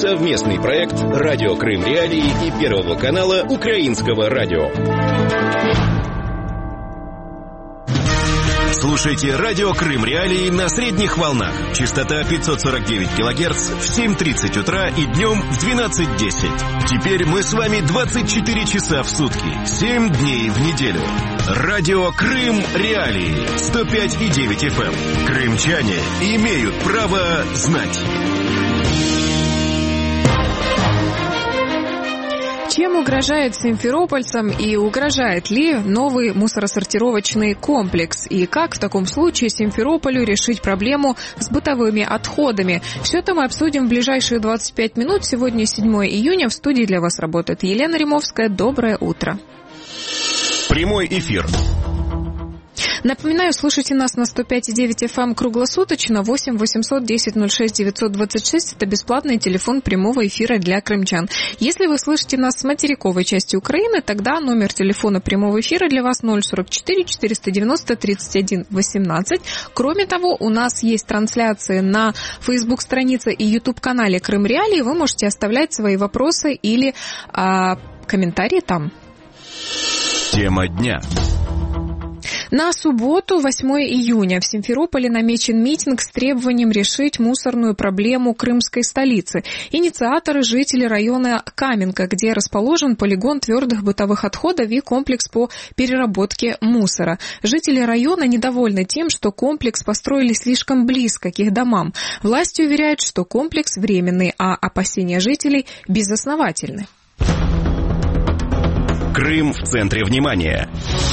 Совместный проект «Радио Крым Реалии» и Первого канала Украинского радио. Слушайте «Радио Крым Реалии» на средних волнах. Частота 549 кГц в 7:30 утра и днем в 12:10. Теперь мы с вами 24 часа в сутки, 7 дней в неделю. «Радио Крым Реалии» 105,9 FM. Крымчане имеют право знать. Чем угрожает симферопольцам и угрожает ли новый мусоросортировочный комплекс? И как в таком случае Симферополю решить проблему с бытовыми отходами? Все это мы обсудим в ближайшие 25 минут. Сегодня 7 июня. В студии для вас работает Елена Римовская. Доброе утро. Прямой эфир. Напоминаю, слушайте нас на 105,9 FM круглосуточно, 8 800 10 06 926. Это бесплатный телефон прямого эфира для крымчан. Если вы слышите нас с материковой части Украины, тогда номер телефона прямого эфира для вас 044 490 31 18. Кроме того, у нас есть трансляции на Facebook-странице и YouTube-канале Крым Реалии. Вы можете оставлять свои вопросы или комментарии там. Тема дня. На субботу, 8 июня, в Симферополе намечен митинг с требованием решить мусорную проблему крымской столицы. Инициаторы – жители района Каменка, где расположен полигон твердых бытовых отходов и комплекс по переработке мусора. Жители района недовольны тем, что комплекс построили слишком близко к их домам. Власти уверяют, что комплекс временный, а опасения жителей безосновательны. Крым в центре внимания.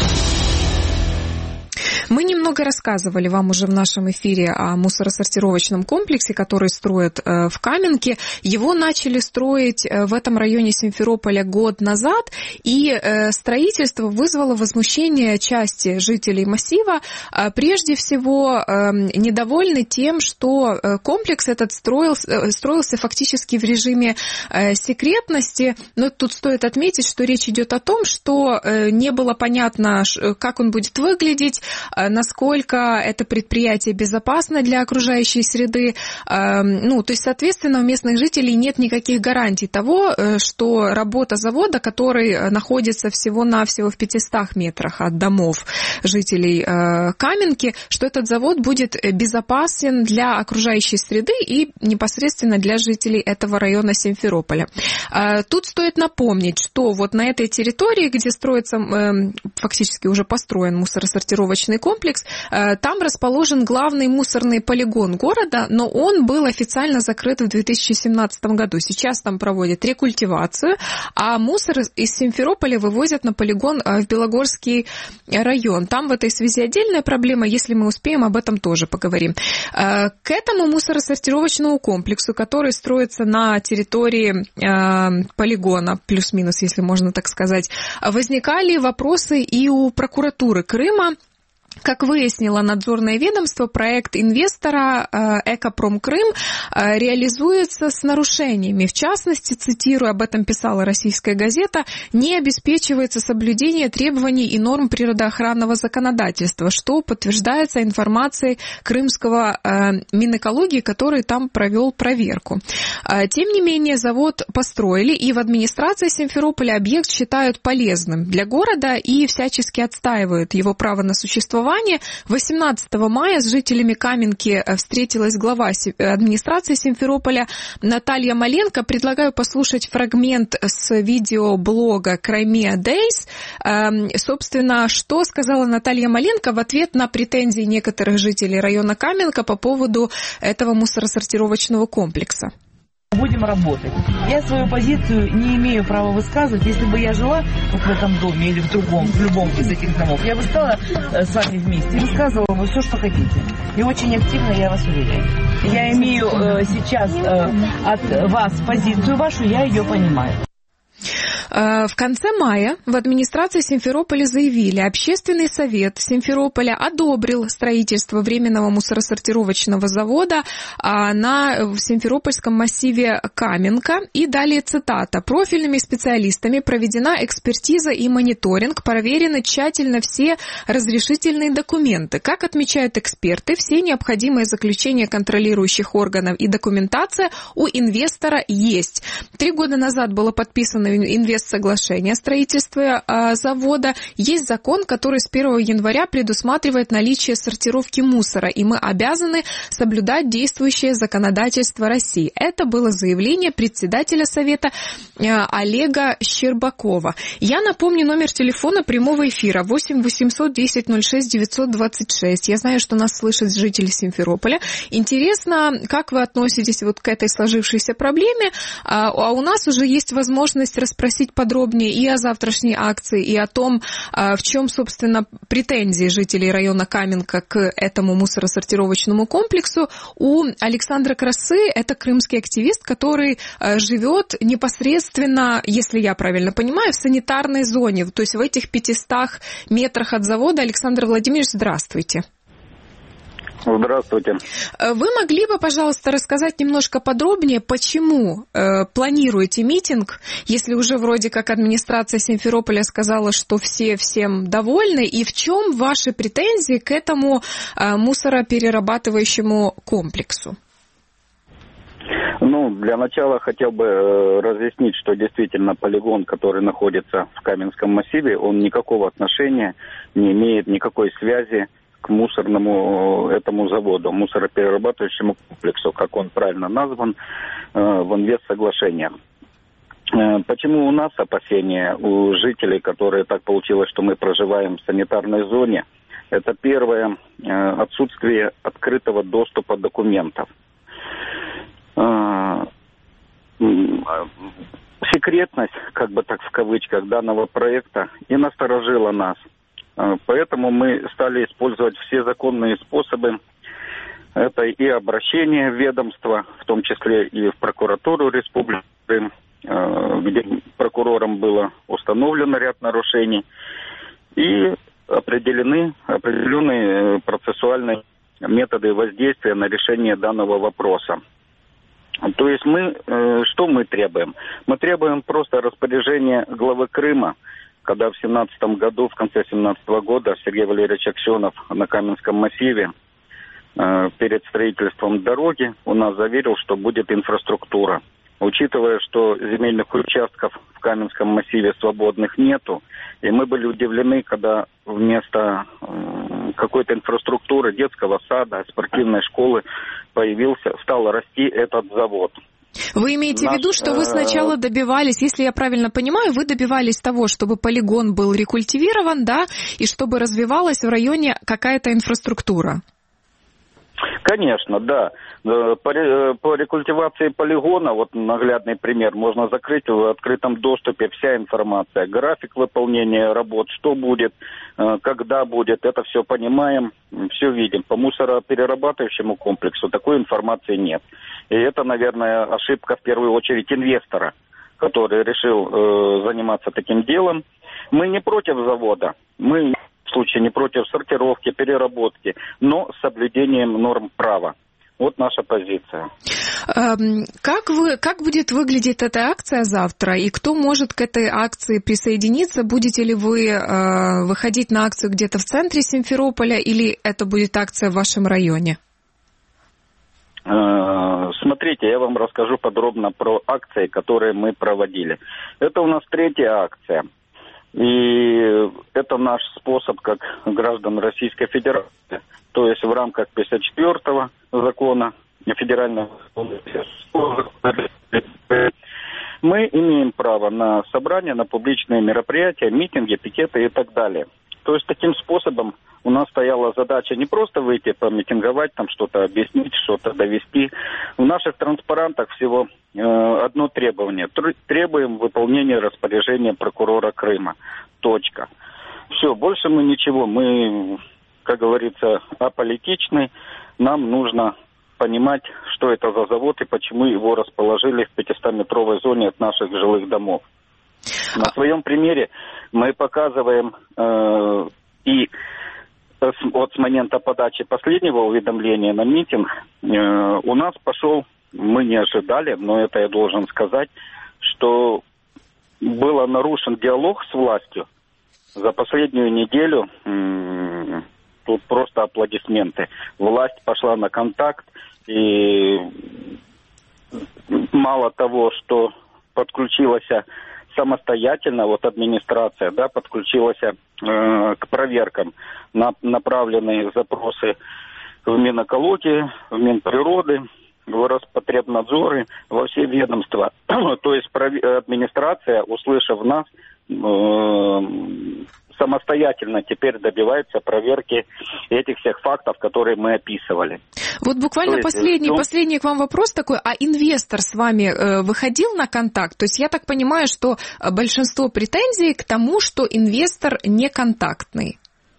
Мы немного рассказывали вам уже в нашем эфире о мусоросортировочном комплексе, который строят в Каменке. Его начали строить в этом районе Симферополя год назад, и строительство вызвало возмущение части жителей массива. Прежде всего, недовольны тем, что комплекс этот строился фактически в режиме секретности. Но тут стоит отметить, что речь идет о том, что не было понятно, как он будет выглядеть, насколько это предприятие безопасно для окружающей среды. То есть, соответственно, у местных жителей нет никаких гарантий того, что работа завода, который находится всего-навсего в 500 метрах от домов жителей Каменки, что этот завод будет безопасен для окружающей среды и непосредственно для жителей этого района Симферополя. Тут стоит напомнить, что вот на этой территории, где строится, фактически уже построен мусоросортировочный комплекс, там расположен главный мусорный полигон города, но он был официально закрыт в 2017 году. Сейчас там проводят рекультивацию, а мусор из Симферополя вывозят на полигон в Белогорский район. Там в этой связи отдельная проблема, если мы успеем, об этом тоже поговорим. К этому мусоросортировочному комплексу, который строится на территории полигона, плюс-минус, если можно так сказать, возникали вопросы и у прокуратуры Крыма. Как выяснило надзорное ведомство, проект инвестора «Экопром Крым» реализуется с нарушениями. В частности, цитирую, об этом писала российская газета, не обеспечивается соблюдение требований и норм природоохранного законодательства, что подтверждается информацией крымского Минэкологии, который там провел проверку. Тем не менее, завод построили, и в администрации Симферополя объект считают полезным для города и всячески отстаивают его право на существование. 18 мая с жителями Каменки встретилась глава администрации Симферополя Наталья Маленко. Предлагаю послушать фрагмент с видеоблога Crimea Days. Собственно, что сказала Наталья Маленко в ответ на претензии некоторых жителей района Каменка по поводу этого мусоросортировочного комплекса. Будем работать. Я свою позицию не имею права высказывать. Если бы я жила вот в этом доме или в другом, в любом из этих домов, я бы стала с вами вместе и высказывала бы все, что хотите. И очень активно, я вас уверяю. Я имею сейчас от вас позицию вашу, я ее понимаю. В конце мая в администрации Симферополя заявили, общественный совет Симферополя одобрил строительство временного мусоросортировочного завода в Симферопольском массиве Каменка. И далее цитата. Профильными специалистами проведена экспертиза и мониторинг, проверены тщательно все разрешительные документы. Как отмечают эксперты, все необходимые заключения контролирующих органов и документация у инвестора есть. 3 года назад было подписано инвестсоглашение о строительстве завода. Есть закон, который с 1 января предусматривает наличие сортировки мусора, и мы обязаны соблюдать действующее законодательство России. Это было заявление председателя Совета Олега Щербакова. Я напомню номер телефона прямого эфира 8 800 10 06 926. Я знаю, что нас слышат жители Симферополя. Интересно, как вы относитесь вот к этой сложившейся проблеме? А у нас уже есть возможность расспросить подробнее и о завтрашней акции, и о том, в чем, собственно, претензии жителей района Каменка к этому мусоросортировочному комплексу. У Александра Красы, это крымский активист, который живет непосредственно, если я правильно понимаю, в санитарной зоне, то есть в этих 500 метрах от завода. Александр Владимирович, здравствуйте. Здравствуйте. Вы могли бы, пожалуйста, рассказать немножко подробнее, почему планируете митинг, если уже вроде как администрация Симферополя сказала, что все всем довольны, и в чем ваши претензии к этому мусороперерабатывающему комплексу? Для начала хотел бы разъяснить, что действительно полигон, который находится в Каменском массиве, он никакого отношения не имеет, никакой связи к мусорному этому заводу, мусороперерабатывающему комплексу, как он правильно назван в инвестсоглашениях. Почему у нас опасения, у жителей, которые так получилось, что мы проживаем в санитарной зоне, это первое, отсутствие открытого доступа документов. Секретность, как бы так в кавычках, данного проекта и насторожила нас. Поэтому мы стали использовать все законные способы. Это и обращение в ведомство, в том числе и в прокуратуру республики, где прокурором было установлено ряд нарушений, и определенные процессуальные методы воздействия на решение данного вопроса. То есть что мы требуем? Мы требуем просто распоряжения главы Крыма, когда в 2017 году, в конце 2017 года, Сергей Валерьевич Аксенов на Каменском массиве перед строительством дороги у нас заверил, что будет инфраструктура. Учитывая, что земельных участков в Каменском массиве свободных нету, и мы были удивлены, когда вместо какой-то инфраструктуры, детского сада, спортивной школы стал расти этот завод. Вы имеете в виду, что вы сначала добивались, если я правильно понимаю, вы добивались того, чтобы полигон был рекультивирован, да, и чтобы развивалась в районе какая-то инфраструктура? Конечно, да. По рекультивации полигона, вот наглядный пример, можно закрыть в открытом доступе вся информация. График выполнения работ, что будет, когда будет, это все понимаем, все видим. По мусороперерабатывающему комплексу такой информации нет. И это, наверное, ошибка в первую очередь инвестора, который решил заниматься таким делом. Мы не против завода, мы в случае не против сортировки, переработки, но с соблюдением норм права. Вот наша позиция. Как будет выглядеть эта акция завтра, и кто может к этой акции присоединиться? Будете ли вы выходить на акцию где-то в центре Симферополя, или это будет акция в вашем районе? Смотрите, я вам расскажу подробно про акции, которые мы проводили. Это у нас 3-я акция. И это наш способ, как граждан Российской Федерации, то есть в рамках 54-го закона, федерального закона, мы имеем право на собрания, на публичные мероприятия, митинги, пикеты и так далее. То есть таким способом у нас стояла задача не просто выйти помитинговать, там что-то объяснить, что-то довести. В наших транспарантах всего одно требование. Требуем выполнения распоряжения прокурора Крыма. Точка. Все, больше мы ничего. Мы, как говорится, аполитичны. Нам нужно понимать, что это за завод и почему его расположили в 500-метровой зоне от наших жилых домов. На своем примере мы показываем и вот с момента подачи последнего уведомления на митинг у нас пошел, мы не ожидали, но это я должен сказать, что был нарушен диалог с властью. За последнюю неделю тут просто аплодисменты. Власть пошла на контакт, и мало того, что подключилась самостоятельно, вот администрация, да, подключилась к проверкам, направленные запросы в Минэкологии, в Минприроды, в Роспотребнадзоры, во все ведомства. То есть администрация, услышав нас, самостоятельно теперь добивается проверки этих всех фактов, которые мы описывали. Вот буквально последний к вам вопрос такой. А инвестор с вами выходил на контакт? То есть я так понимаю, что большинство претензий к тому, что инвестор неконтактный.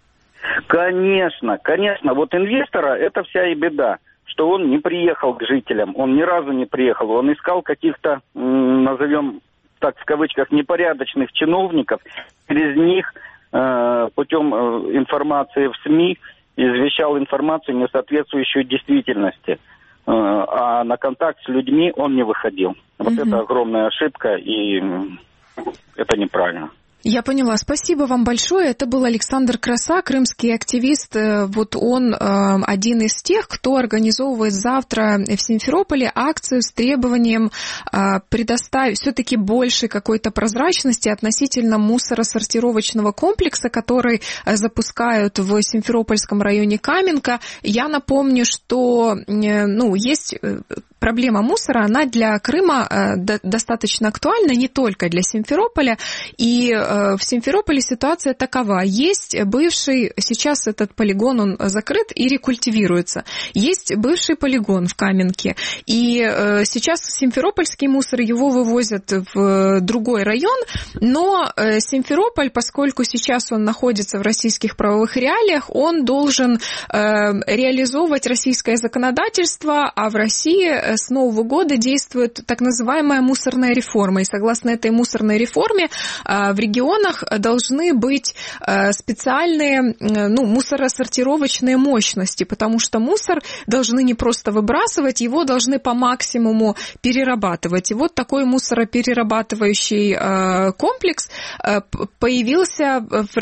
Конечно. Вот инвестора это вся и беда, что он не приехал к жителям, он ни разу не приехал, он искал каких-то, назовем так в кавычках, непорядочных чиновников, через них путем информации в СМИ извещал информацию, не соответствующую действительности. А на контакт с людьми он не выходил. Вот это огромная ошибка, и это неправильно. Я поняла. Спасибо вам большое. Это был Александр Краса, крымский активист. Вот он один из тех, кто организовывает завтра в Симферополе акцию с требованием предоставить все-таки больше какой-то прозрачности относительно мусоросортировочного комплекса, который запускают в Симферопольском районе Каменка. Я напомню, что есть проблема мусора, она для Крыма достаточно актуальна, не только для Симферополя. И в Симферополе ситуация такова. Есть бывший, сейчас этот полигон, он закрыт и рекультивируется. Есть бывший полигон в Каменке. И сейчас симферопольский мусор, его вывозят в другой район. Но Симферополь, поскольку сейчас он находится в российских правовых реалиях, он должен реализовывать российское законодательство, а в России с Нового года действует так называемая мусорная реформа. И согласно этой мусорной реформе в регионах должны быть специальные мусоросортировочные мощности, потому что мусор должны не просто выбрасывать, его должны по максимуму перерабатывать. И вот такой мусороперерабатывающий комплекс появился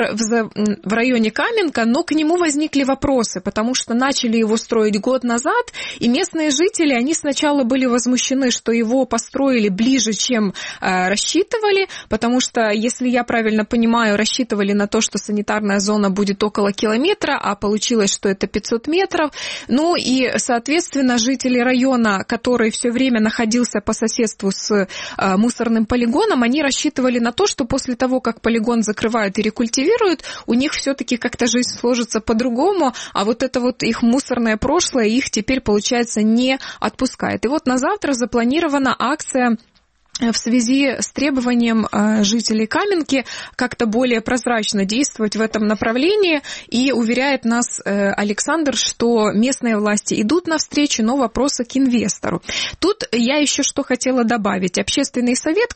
в районе Каменка, но к нему возникли вопросы, потому что начали его строить год назад, и местные жители, они сначала были возмущены, что его построили ближе, чем рассчитывали, потому что, если я правильно понимаю, рассчитывали на то, что санитарная зона будет около километра, а получилось, что это 500 метров. Ну и, соответственно, жители района, который все время находился по соседству с мусорным полигоном, они рассчитывали на то, что после того, как полигон закрывают и рекультивируют, у них все-таки как-то жизнь сложится по-другому, а вот это вот их мусорное прошлое их теперь, получается, не отпускает. И вот на завтра запланирована акция в связи с требованием жителей Каменки как-то более прозрачно действовать в этом направлении. И уверяет нас Александр, что местные власти идут навстречу, но вопросы к инвестору. Тут я еще что хотела добавить. Общественный совет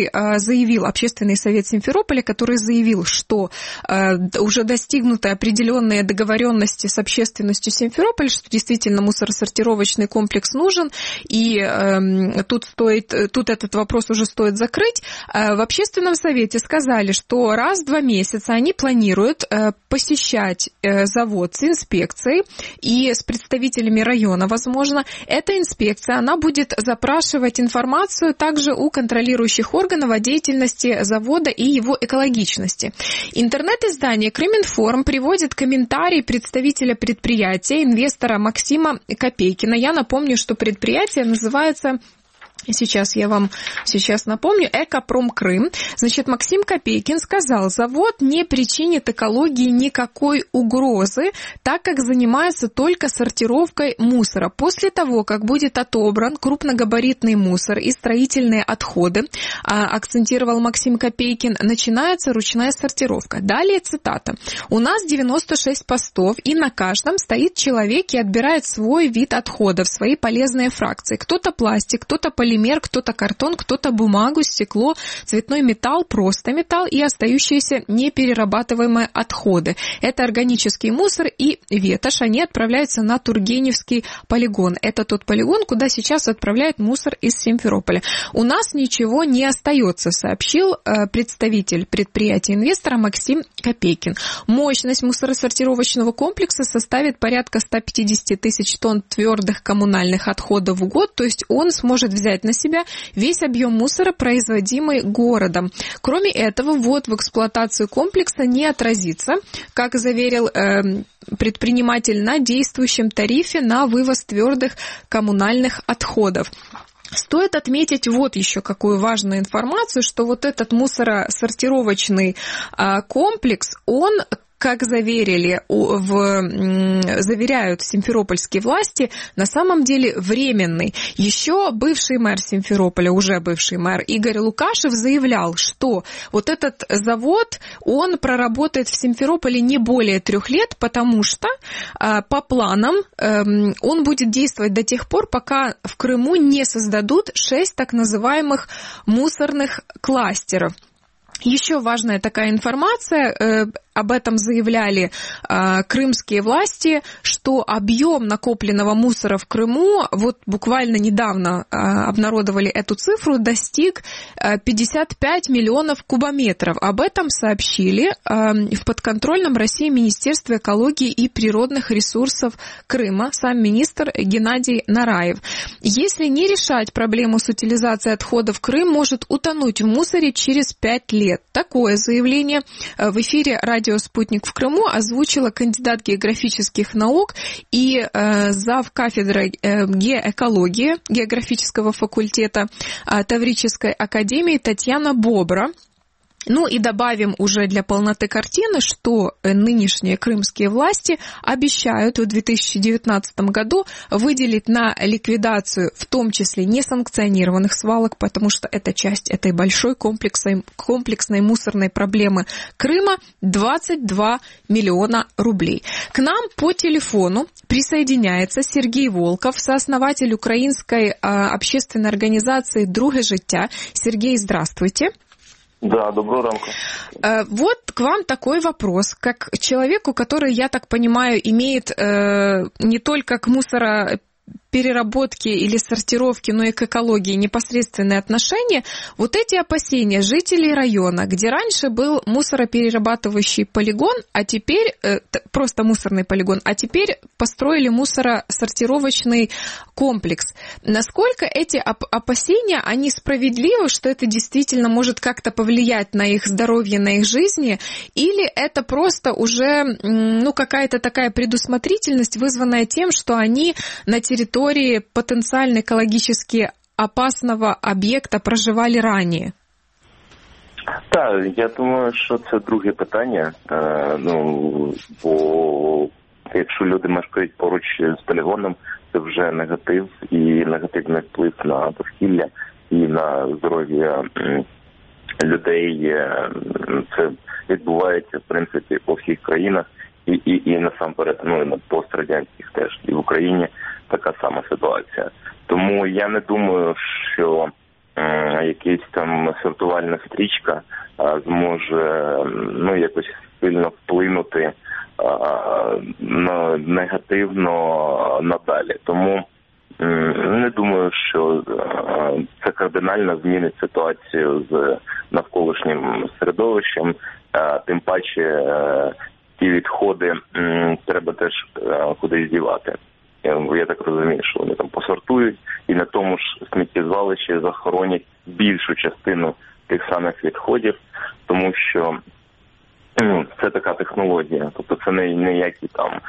Симферополя, который заявил, что уже достигнуты определенные договоренности с общественностью Симферополя, что действительно мусоросортировочный комплекс нужен, и тут этот вопрос уже стоит закрыть. В общественном совете сказали, что раз в 2 месяца они планируют посещать завод с инспекцией и с представителями района, возможно. Эта инспекция, она будет запрашивать информацию также у контролирующих органов о деятельности завода и его экологичности. Интернет-издание «Крыминформ» приводит комментарий представителя предприятия, инвестора Максима Копейкина. Я напомню, что предприятие называется... Сейчас напомню, «Экопром Крым». Значит, Максим Копейкин сказал, завод не причинит экологии никакой угрозы, так как занимается только сортировкой мусора. После того, как будет отобран крупногабаритный мусор и строительные отходы, акцентировал Максим Копейкин, начинается ручная сортировка. Далее цитата. «У нас 96 постов, и на каждом стоит человек и отбирает свой вид отходов, свои полезные фракции. Кто-то пластик, кто-то полиэтилен, полимер, кто-то картон, кто-то бумагу, стекло, цветной металл, просто металл и остающиеся неперерабатываемые отходы. Это органический мусор и ветошь. Они отправляются на Тургеневский полигон. Это тот полигон, куда сейчас отправляют мусор из Симферополя. У нас ничего не остается, сообщил представитель предприятия-инвестора Максим Копейкин. Мощность мусоросортировочного комплекса составит порядка 150 тысяч тонн твердых коммунальных отходов в год, то есть он сможет взять на себя весь объем мусора, производимый городом. Кроме этого, ввод в эксплуатацию комплекса не отразится, как заверил предприниматель, на действующем тарифе на вывоз твердых коммунальных отходов. Стоит отметить вот еще какую важную информацию, что вот этот мусоросортировочный комплекс, он, как заверяют симферопольские власти, на самом деле временный. Еще бывший мэр Симферополя, уже бывший мэр Игорь Лукашев заявлял, что вот этот завод, он проработает в Симферополе не более 3 лет, потому что по планам он будет действовать до тех пор, пока в Крыму не создадут 6 так называемых мусорных кластеров. Еще важная такая информация, об этом заявляли крымские власти, что объем накопленного мусора в Крыму, вот буквально недавно обнародовали эту цифру, достиг 55 миллионов кубометров. Об этом сообщили в подконтрольном России Министерстве экологии и природных ресурсов Крыма сам министр Геннадий Нараев. Если не решать проблему с утилизацией отходов, Крым может утонуть в мусоре через 5 лет. Такое заявление в эфире радио «Спутник» в Крыму озвучила кандидат географических наук и зав. Кафедры геоэкологии географического факультета Таврической академии Татьяна Бобра. Ну и добавим уже для полноты картины, что нынешние крымские власти обещают в 2019 году выделить на ликвидацию, в том числе несанкционированных свалок, потому что это часть этой большой комплексной мусорной проблемы Крыма, 22 миллиона рублей. К нам по телефону присоединяется Сергей Волков, сооснователь украинской общественной организации «Друге життя». Сергей, здравствуйте. Да, доброго ранку. Вот к вам такой вопрос. Как человеку, который, я так понимаю, имеет не только к мусоропереработке или сортировке, но и к экологии непосредственные отношения, вот эти опасения жителей района, где раньше был мусороперерабатывающий полигон, а теперь просто мусорный полигон, а теперь построили мусоросортировочный комплекс. Насколько эти опасения, они справедливы, что это действительно может как-то повлиять на их здоровье, на их жизни, или это просто уже какая-то такая предусмотрительность, вызванная тем, что они на территории потенциально экологически опасного об'єкта проживали раніше? Так, я думаю, що це друге питання. Бо якщо люди мешкають поруч з полігоном, це вже негатив і негативний вплив на довкілля і на здоров'я людей. Це відбувається, в принципі, по всіх країнах і насамперед, і на пострадянських теж, і в Україні така сама ситуація. Тому я не думаю, що якась там сортувальна стрічка зможе якось сильно вплинути негативно надалі. Тому не думаю, що це кардинально змінить ситуацію з навколишнім середовищем, тим паче ті відходи треба теж кудись дівати. Я так розумію, що вони там посортують і на тому ж сміттєзвалищі захоронять більшу частину тих самих відходів, тому що це така технологія. Тобто це не ніякий там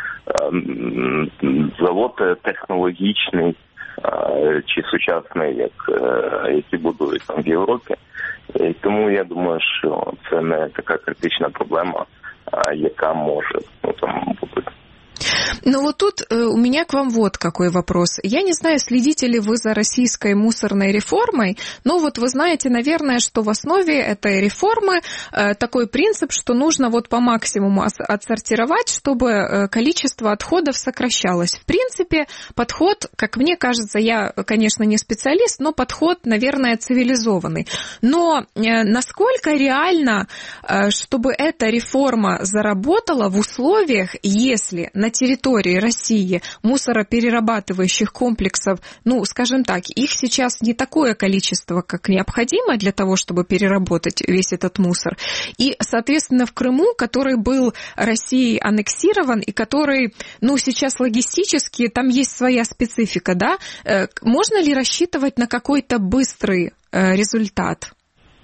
завод технологічний чи сучасний, які будують там в Європі. І тому я думаю, що це не така критична проблема, яка може бути. Ну вот тут у меня к вам вот какой вопрос. Я не знаю, следите ли вы за российской мусорной реформой, но вот вы знаете, наверное, что в основе этой реформы такой принцип, что нужно вот по максимуму отсортировать, чтобы количество отходов сокращалось. В принципе, подход, как мне кажется, я, конечно, не специалист, но подход, наверное, цивилизованный. Но насколько реально, чтобы эта реформа заработала в условиях, если на территории России мусороперерабатывающих комплексов, ну, скажем так, их сейчас не такое количество, как необходимо для того, чтобы переработать весь этот мусор. И, соответственно, в Крыму, который был Россией аннексирован и который, ну, сейчас логистически, там есть своя специфика, да? Можно ли рассчитывать на какой-то быстрый результат?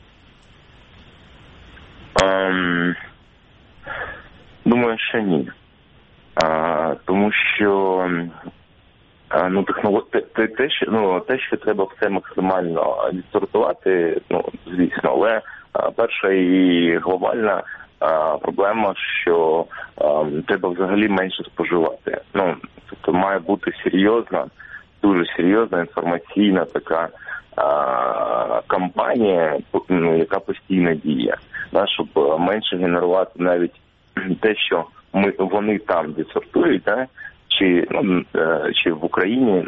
Думаю, що ні. Тому що те, що треба все максимально відсортувати, ну, звісно, але перша і глобальна проблема, що треба взагалі менше споживати. Ну, тобто має бути серйозна, дуже серйозна інформаційна така кампанія, ну, яка постійно діє, щоб менше генерувати навіть те, що вони там відсортують, чи в Україні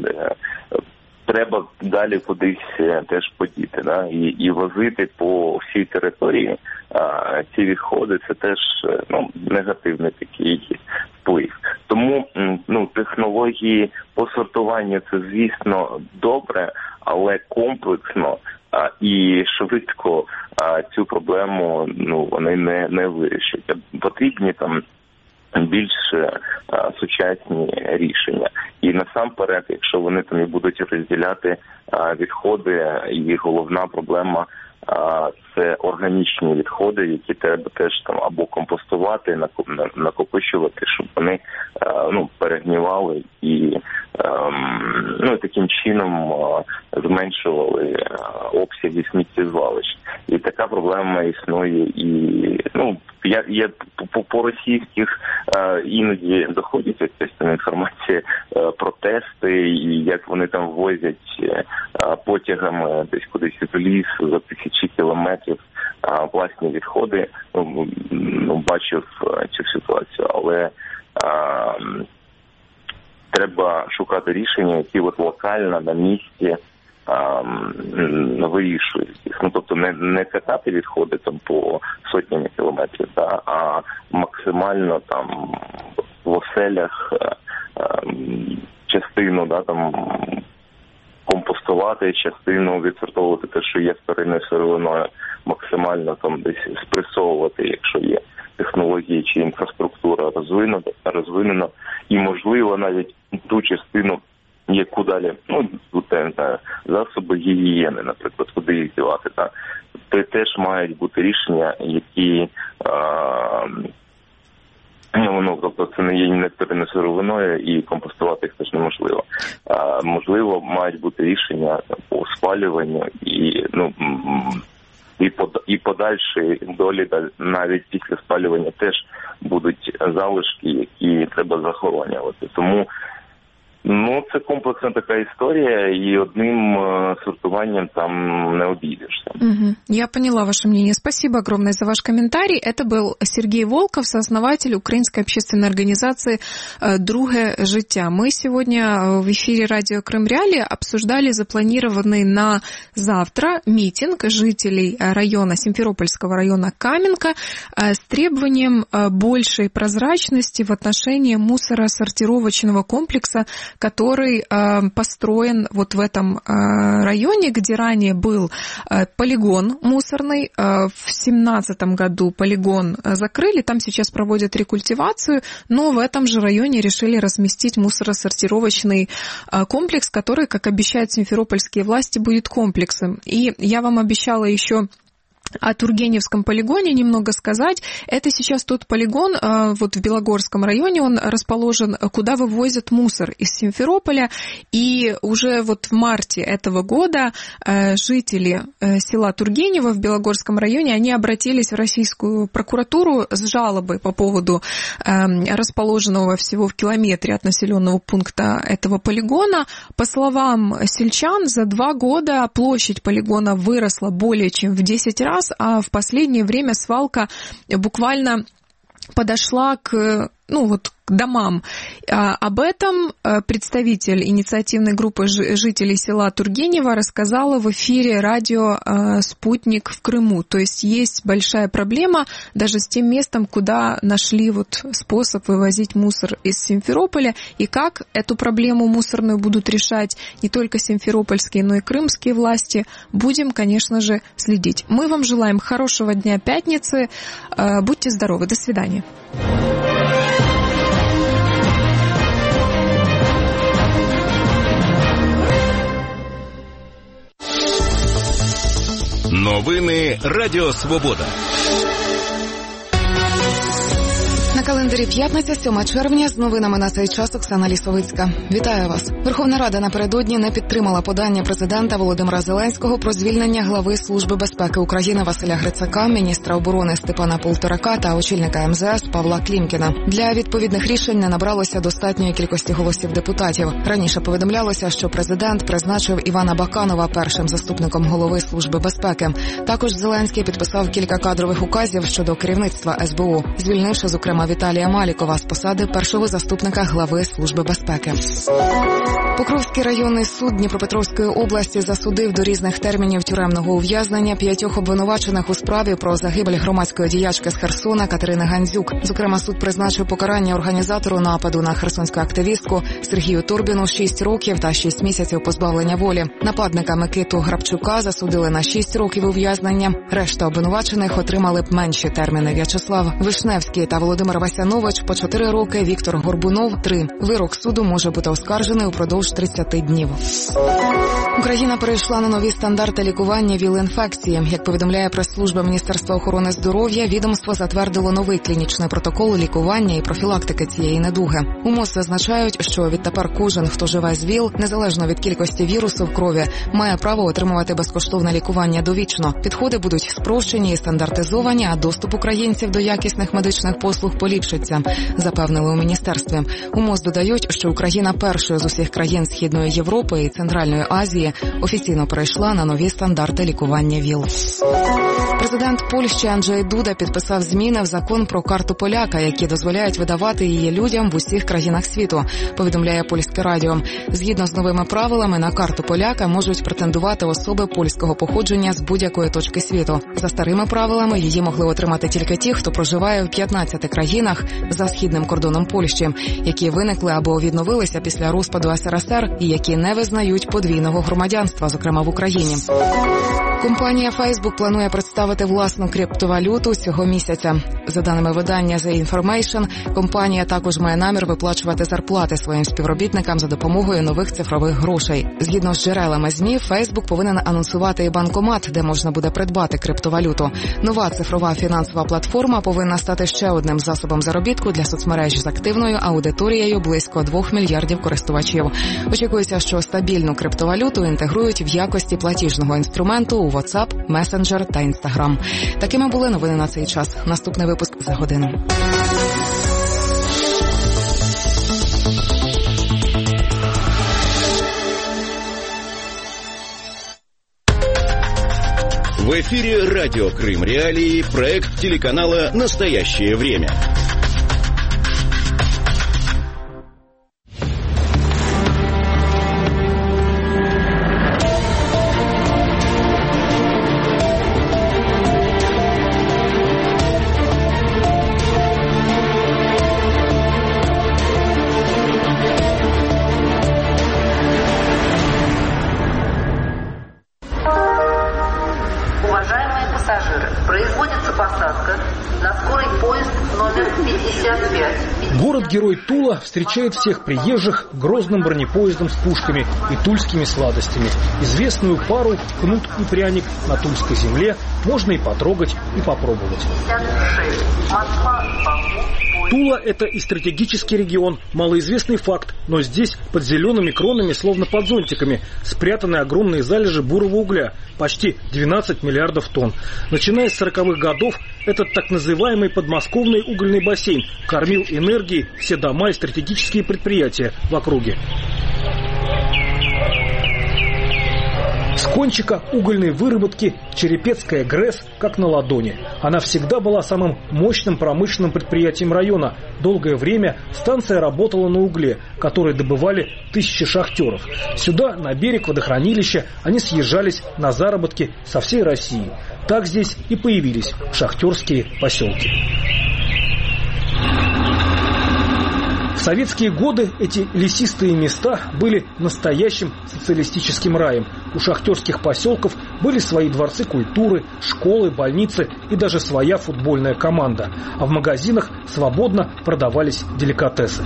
треба далі кудись теж подіти, і возити по всій території ці відходи, це теж негативний такий вплив. Тому технології по сортуванню це, звісно, добре, але комплексно і швидко цю проблему вони не вирішать. Потрібні там більш сучасні рішення. І насамперед, якщо вони там і будуть розділяти відходи, і головна проблема це органічні відходи, які треба теж там або компостувати, накопичувати, щоб вони перегнівали і таким чином зменшували обсяги сміттєзвалищ. І така проблема існує. І я по російських іноді доходять якась там інформація про тести, і як вони там возять потягами десь кудись в ліс за тисячі кілометрів власні відходи. Бачив цю ситуацію, але треба шукати рішення, які от локально на місці вирішують їх. Тобто не катати відходи там по сотнями кілометрів, а максимально там в оселях частину там компостувати, частину відсортовувати те, що є вторинною сировиною, максимально там десь спресовувати, якщо є технології чи інфраструктура розвинена, і можливо навіть ту частину, яку далі, засоби гігієни, наприклад, куди їх дівати, то теж мають бути рішення, які тобто це не є не сировиною, і компостувати їх теж неможливо. Можливо, мають бути рішення по спалюванню і подальші долі, навіть після спалювання теж будуть залишки, які треба захоронювати. Тому це комплексна така история, и одним сортованием там не обидишься. Угу. Я поняла ваше мнение. Спасибо огромное за ваш комментарий. Это был Сергей Волков, сооснователь украинской общественной организации «Друге життя». Мы сегодня в эфире радио Крым Реалии обсуждали запланированный на завтра митинг жителей района, Симферопольского района Каменка с требованием большей прозрачности в отношении мусоросортировочного комплекса, который построен вот в этом районе, где ранее был полигон мусорный. В 2017 году полигон закрыли, там сейчас проводят рекультивацию, но в этом же районе решили разместить мусоросортировочный комплекс, который, как обещают симферопольские власти, будет комплексом. И я вам обещала еще о Тургеневском полигоне немного сказать. Это сейчас тот полигон, вот в Белогорском районе он расположен, куда вывозят мусор из Симферополя. И уже вот в марте этого года жители села Тургенево в Белогорском районе, они обратились в российскую прокуратуру с жалобой по поводу расположенного всего в километре от населенного пункта этого полигона. По словам сельчан, за 2 года площадь полигона выросла более чем в 10 раз, а в последнее время свалка буквально подошла к домам. Об этом представитель инициативной группы жителей села Тургенево рассказала в эфире радио «Спутник» в Крыму. То есть есть большая проблема даже с тем местом, куда нашли способ вывозить мусор из Симферополя. И как эту проблему мусорную будут решать не только симферопольские, но и крымские власти, будем, конечно же, следить. Мы вам желаем хорошего дня пятницы. Будьте здоровы. До свидания. Новини Радіо Свобода. На календарі п'ятниця, 7 червня, з новинами на цей час Оксана Лісовицька. Вітаю вас. Верховна Рада напередодні не підтримала подання президента Володимира Зеленського про звільнення глави Служби безпеки України Василя Грицака, міністра оборони Степана Полторака та очільника МЗС Павла Клімкіна. Для відповідних рішень не набралося достатньої кількості голосів депутатів. Раніше повідомлялося, що президент призначив Івана Баканова першим заступником голови Служби безпеки. Також Зеленський підписав кілька кадрових указів щодо керівництва СБУ, звільнивши, зокрема, Віталія Малікова з посади першого заступника глави Служби безпеки. Покровський районний суд Дніпропетровської області засудив до різних термінів тюремного ув'язнення 5 обвинувачених у справі про загибель громадської діячки з Херсона Катерини Гандзюк. Зокрема, суд призначив покарання організатору нападу на херсонську активістку Сергію Турбіну 6 років та 6 місяців позбавлення волі. Нападника Микиту Грабчука засудили на 6 років ув'язнення. Решта обвинувачених отримали б менші терміни. В'ячеслав Вишневський та Володимир Васянович по 4 роки, Віктор Горбунов – 3. Вирок суду може бути оскаржений упродовж 30 днів. Україна перейшла на нові стандарти лікування ВІЛ-інфекції. Як повідомляє прес-служба Міністерства охорони здоров'я, відомство затвердило новий клінічний протокол лікування і профілактики цієї недуги. У МОЗ зазначають, що відтепер кожен, хто живе з ВІЛ, незалежно від кількості вірусу в крові, має право отримувати безкоштовне лікування довічно. Підходи будуть спрощені і стандартизовані, а доступ українців до якісних медичних послуг поліпшиться, запевнили у міністерстві. У МОЗ додають, що Україна першою з усіх країн Східної Європи і Центральної Азії офіційно перейшла на нові стандарти лікування ВІЛ. Президент Польщі Анджей Дуда підписав зміни в закон про карту поляка, які дозволяють видавати її людям в усіх країнах світу, повідомляє Польське радіо. Згідно з новими правилами, на карту поляка можуть претендувати особи польського походження з будь-якої точки світу. За старими правилами її могли отримати тільки ті, хто проживає в 15 країнах за східним кордоном Польщі, які виникли або відновилися після розпаду СРСР і які не визнають подвійного громадянства, зокрема в Україні. Компанія Facebook планує представити власну криптовалюту цього місяця. За даними видання The Information, компанія також має намір виплачувати зарплати своїм співробітникам за допомогою нових цифрових грошей. Згідно з джерелами ЗМІ, Facebook повинен анонсувати і банкомат, де можна буде придбати криптовалюту. Нова цифрова фінансова платформа повинна стати ще одним засобом заробітку для соцмереж з активною аудиторією близько 2 мільярдів користувачів. Очікується, що стабільну криптовалюту інтегрують в якості платіжного інструменту у WhatsApp, Messenger та Instagram. Такими були новини на цей час. Наступний випуск за годину. В эфире радио Крым Реалии, проект телеканала «Настоящее время». Производится посадка на скорый поезд номер 55. Город-герой Тула встречает всех приезжих грозным бронепоездом с пушками и тульскими сладостями. Известную пару «Кнут и пряник» на тульской земле можно и потрогать, и попробовать. Тула – это и стратегический регион, малоизвестный факт, но здесь под зелеными кронами, словно под зонтиками, спрятаны огромные залежи бурого угля, почти 12 миллиардов тонн. Начиная с 40-х годов этот так называемый подмосковный угольный бассейн кормил энергией все дома и стратегические предприятия в округе. С кончика угольной выработки Черепецкая ГРЭС как на ладони. Она всегда была самым мощным промышленным предприятием района. Долгое время станция работала на угле, который добывали тысячи шахтеров. Сюда, на берег водохранилища, они съезжались на заработки со всей России. Так здесь и появились шахтерские поселки. В советские годы эти лесистые места были настоящим социалистическим раем. У шахтерских поселков были свои дворцы культуры, школы, больницы и даже своя футбольная команда. А в магазинах свободно продавались деликатесы.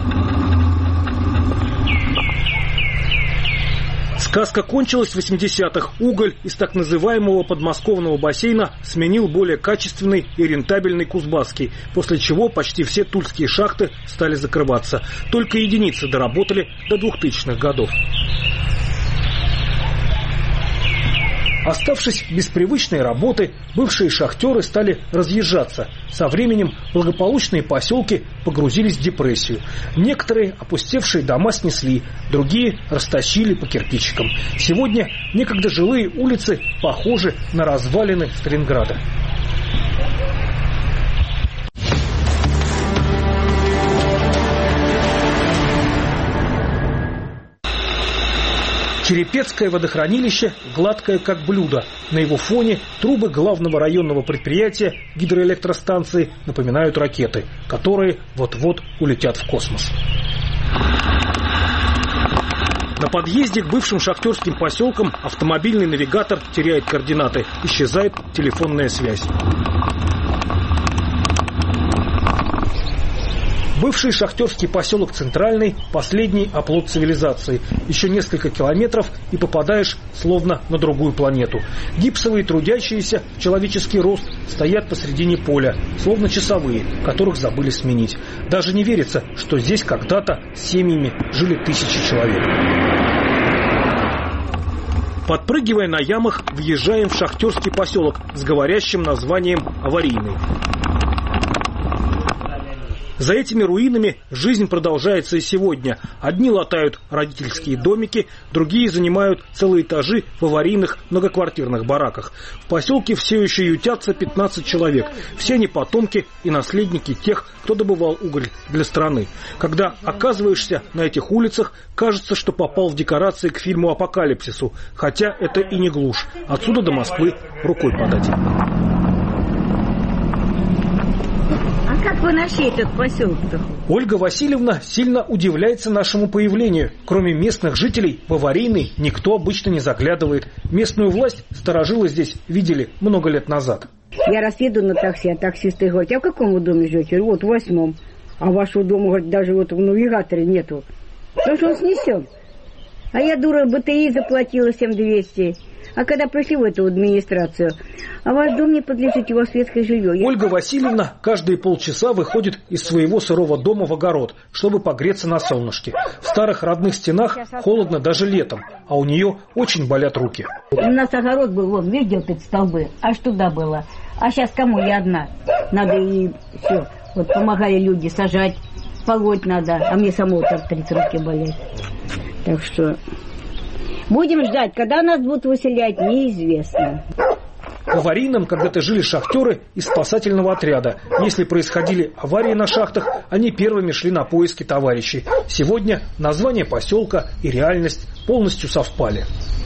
Сказка кончилась в 80-х. Уголь из так называемого подмосковного бассейна сменил более качественный и рентабельный кузбасский, после чего почти все тульские шахты стали закрываться. Только единицы доработали до 2000-х годов. Оставшись без привычной работы, бывшие шахтеры стали разъезжаться. Со временем благополучные поселки погрузились в депрессию. Некоторые опустевшие дома снесли, другие растащили по кирпичикам. Сегодня некогда жилые улицы похожи на развалины Сталинграда. Черепецкое водохранилище гладкое как блюдо. На его фоне трубы главного районного предприятия гидроэлектростанции напоминают ракеты, которые вот-вот улетят в космос. На подъезде к бывшим шахтерским поселкам автомобильный навигатор теряет координаты, исчезает телефонная связь. Бывший шахтерский поселок Центральный – последний оплот цивилизации. Еще несколько километров и попадаешь словно на другую планету. Гипсовые трудящиеся в человеческий рост стоят посредине поля, словно часовые, которых забыли сменить. Даже не верится, что здесь когда-то с семьями жили тысячи человек. Подпрыгивая на ямах, въезжаем в шахтерский поселок с говорящим названием «Аварийный». За этими руинами жизнь продолжается и сегодня. Одни латают родительские домики, другие занимают целые этажи в аварийных многоквартирных бараках. В поселке все еще ютятся 15 человек. Все они потомки и наследники тех, кто добывал уголь для страны. Когда оказываешься на этих улицах, кажется, что попал в декорации к фильму «Апокалипсису». Хотя это и не глушь. Отсюда до Москвы рукой подать. Как вы нашли этот поселок-то? Ольга Васильевна сильно удивляется нашему появлению. Кроме местных жителей, в Аварийный никто обычно не заглядывает. Местную власть старожилы здесь видели много лет назад. Я раз еду на такси, а таксисты говорят: а в каком вы доме живете? Вот в 8-м. А вашего дома, говорит, даже вот в навигаторе нету. Потому что он снесен. А я, дура, БТИ заплатила 7200. А когда пришли в эту администрацию, а ваш дом не подлежит, у вас светское жилье. Ольга Васильевна каждые полчаса выходит из своего сырого дома в огород, чтобы погреться на солнышке. В старых родных стенах холодно даже летом, а у нее очень болят руки. У нас огород был, вон, видите, вот эти столбы, аж туда было. А сейчас кому? Я одна. Надо и все. Вот помогали люди сажать, полоть надо, а мне самому так 30 руки болят. Так что... будем ждать, когда нас будут выселять, неизвестно. В Аварийном когда-то жили шахтеры из спасательного отряда. Если происходили аварии на шахтах, они первыми шли на поиски товарищей. Сегодня название поселка и реальность полностью совпали.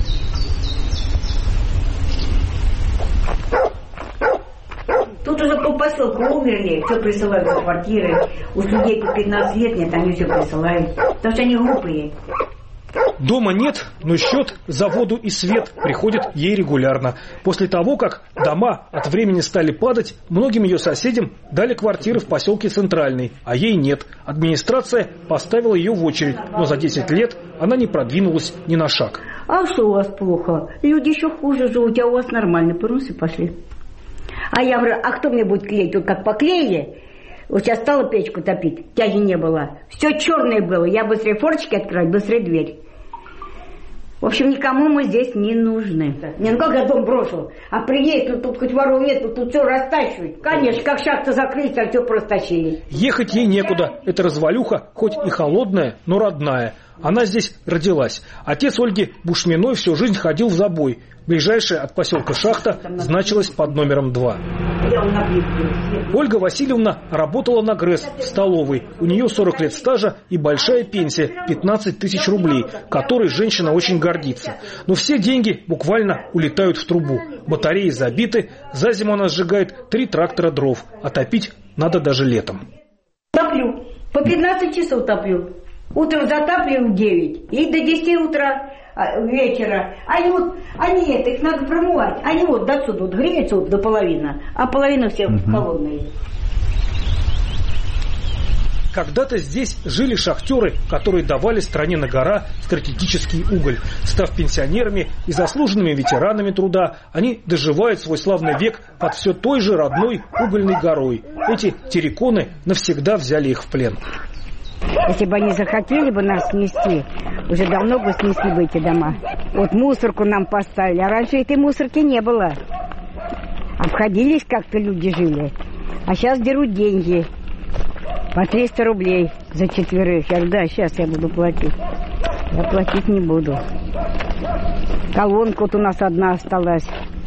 Тут уже по поселку умерли, все присылают за квартиры. У людей по 15 лет нет, они все присылают. Потому что они глупые. Дома нет, но счет за воду и свет приходит ей регулярно. После того, как дома от времени стали падать, многим ее соседям дали квартиры в поселке Центральный, а ей нет. Администрация поставила ее в очередь, но за 10 лет она не продвинулась ни на шаг. А что у вас плохо? Люди еще хуже живут, а у вас нормально. Пырнулся, пошли. А я говорю, а кто мне будет клеить? Вот как поклеили, вот сейчас стала печку топить, тяги не было. Все черное было. Я быстрее форточки открывать, быстрее дверь. В общем, никому мы здесь не нужны. Не, ну как я дом брошу? А приедет, тут хоть воров нет, тут все растащивают. Конечно, как шахта закрылись, а все простащили. Ехать ей некуда. Эта развалюха, хоть и холодная, но родная. Она здесь родилась. Отец Ольги Бушминой всю жизнь ходил в забой. Ближайшая от поселка шахта значилась под номером 2. Ольга Васильевна работала на ГРЭС в столовой. У нее 40 лет стажа и большая пенсия – 15 тысяч рублей, которой женщина очень гордится. Но все деньги буквально улетают в трубу. Батареи забиты, за зиму она сжигает 3 трактора дров, а топить надо даже летом. Топлю. По 15 часов топлю. Утром затапливаю в 9 и до 10 утра вечера. Они их надо промывать. Они вот до отсюда вот греются вот до половины, а половина все холодные. Когда-то здесь жили шахтеры, которые давали стране на гора стратегический уголь. Став пенсионерами и заслуженными ветеранами труда, они доживают свой славный век под все той же родной угольной горой. Эти терриконы навсегда взяли их в плен. Если бы они захотели бы нас снести, уже давно бы снесли бы эти дома. Вот мусорку нам поставили, а раньше этой мусорки не было. Обходились как-то, люди жили. А сейчас дерут деньги. По 300 рублей за 4. Я говорю, да, сейчас я буду платить. Я платить не буду. Колонка вот у нас одна осталась.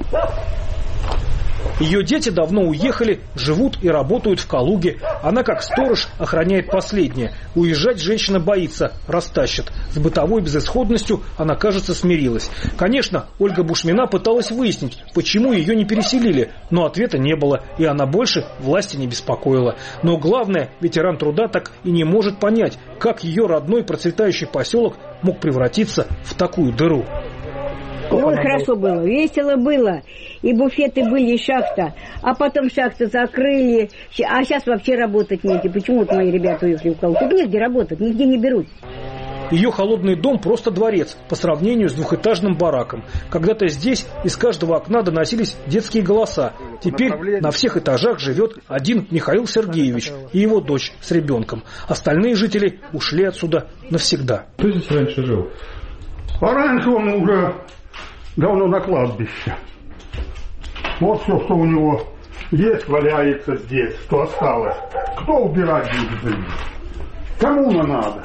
Ее дети давно уехали, живут и работают в Калуге. Она, как сторож, охраняет последнее. Уезжать женщина боится, растащат. С бытовой безысходностью она, кажется, смирилась. Конечно, Ольга Бушмина пыталась выяснить, почему ее не переселили, но ответа не было, и она больше власти не беспокоила. Но главное, ветеран труда так и не может понять, как ее родной процветающий поселок мог превратиться в такую дыру. Ой, хорошо было, весело было. И буфеты были, и шахта. А потом шахту закрыли. А сейчас вообще работать негде. Почему вот мои ребята уехали в Калугу? Тут негде работать, нигде не берут. Ее холодный дом просто дворец по сравнению с двухэтажным бараком. Когда-то здесь из каждого окна доносились детские голоса. Теперь на всех этажах живет один Михаил Сергеевич и его дочь с ребенком. Остальные жители ушли отсюда навсегда. Кто здесь раньше жил? А раньше он уже давно на кладбище. Вот все, что у него есть, валяется здесь, что осталось. Кто убирать будет? Кому надо?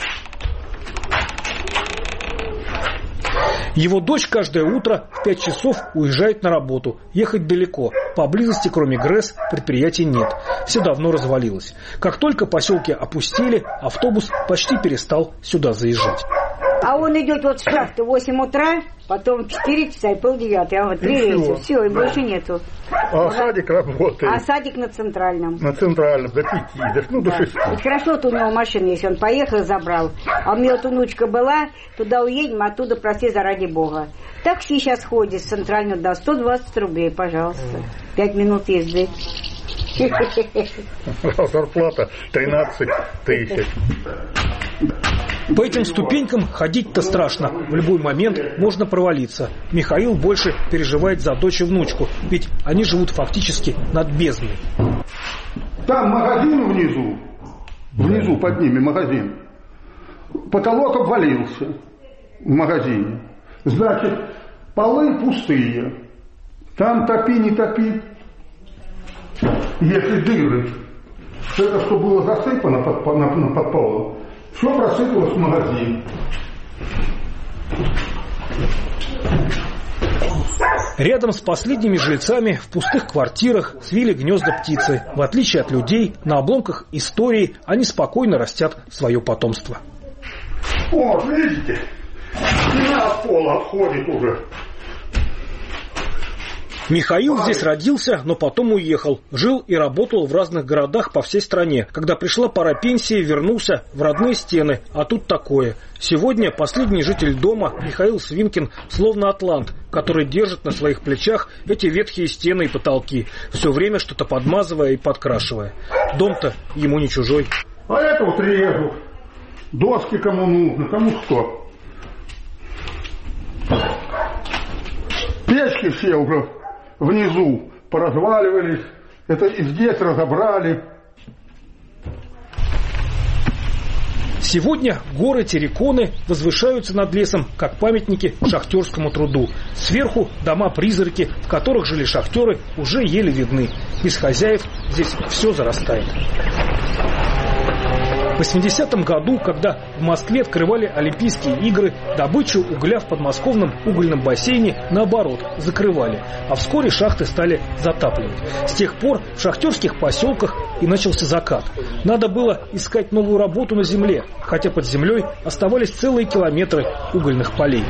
Его дочь каждое утро в 5 часов уезжает на работу. Ехать далеко. Поблизости, кроме ГРЭС, предприятий нет. Все давно развалилось. Как только поселки опустели, автобус почти перестал сюда заезжать. А он идет вот с шахты в 8 утра, потом 4 часа и 8:30. А вот 3 рейса. Все, и больше нету. А садик работает? А садик на Центральном. На Центральном, до 5, до 6. И хорошо, вот у него машина есть, он поехал и забрал. А у меня вот внучка была, туда уедем, оттуда проси заради Бога. Такси сейчас ходит с Центрального, да, 120 рублей, пожалуйста. 5 минут езды. Зарплата 13 тысяч. По этим ступенькам ходить-то страшно. В любой момент можно провалиться. Михаил больше переживает за дочь и внучку, ведь они живут фактически над бездной. Там магазин внизу. Внизу под ними магазин. Потолок обвалился в магазине. Значит, полы пустые. Там топи, не топи. Если дыры. Это что было засыпано под полом. Все просыпалось в магазин. Рядом с последними жильцами в пустых квартирах свили гнезда птицы. В отличие от людей, на обломках истории они спокойно растят свое потомство. Вот, видите, стена от пола отходит уже. Михаил здесь родился, но потом уехал. Жил и работал в разных городах по всей стране. Когда пришла пора пенсии, вернулся в родные стены. А тут такое. Сегодня последний житель дома, Михаил Свинкин, словно атлант, который держит на своих плечах эти ветхие стены и потолки, все время что-то подмазывая и подкрашивая. Дом-то ему не чужой. А это вот режу. Доски кому нужно, кому что. Печки все уже внизу поразваливались. Это и здесь разобрали. Сегодня горы терриконы возвышаются над лесом, как памятники шахтерскому труду. Сверху дома-призраки, в которых жили шахтеры, уже еле видны. Без хозяев здесь все зарастает. В 80-м году, когда в Москве открывали Олимпийские игры, добычу угля в подмосковном угольном бассейне, наоборот, закрывали. А вскоре шахты стали затапливать. С тех пор в шахтерских поселках и начался закат. Надо было искать новую работу на земле, хотя под землей оставались целые километры угольных полей.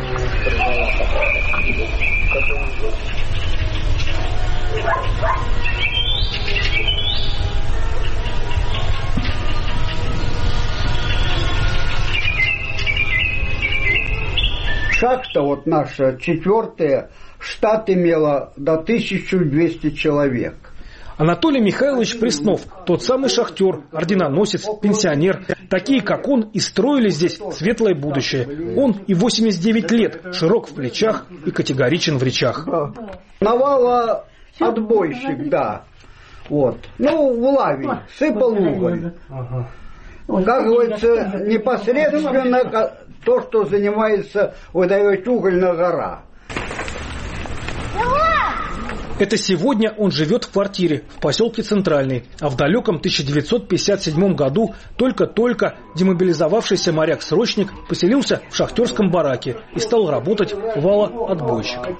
Шахта вот наша, 4-я, штат имела до 1200 человек. Анатолий Михайлович Преснов, тот самый шахтер, орденоносец, пенсионер. Такие, как он, и строили здесь светлое будущее. Он и 89 лет, широк в плечах и категоричен в речах. Навала отбойщик, да. Вот. Ну, в лаве, сыпал уголь. Как говорится, непосредственно то, что занимается, выдает угольная гора. Это сегодня он живет в квартире в поселке Центральный, а в далеком 1957 году только-только демобилизовавшийся моряк-срочник поселился в шахтерском бараке и стал работать валоотбойщиком.